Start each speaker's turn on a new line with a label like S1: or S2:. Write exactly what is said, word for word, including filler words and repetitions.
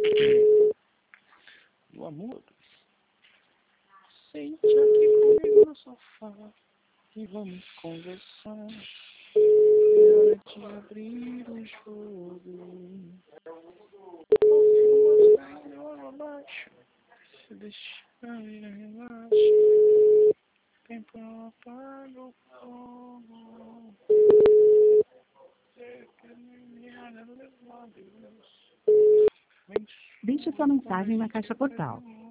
S1: Do amor. Sente aqui comigo no sofá e vamos conversar. É hora de abrir o jogo. Mostrar meu olho abaixo. Se deixar ir, relaxa. Tempo não apaga o fogo.
S2: Deixe sua mensagem na caixa postal.